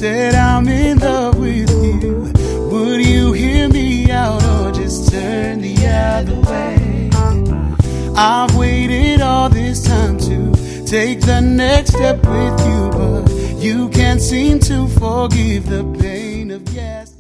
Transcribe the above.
said I'm in love with you. Would you hear me out or just turn the other way? I've waited all this time to take the next step with you, but you can't seem to forgive the pain of yes.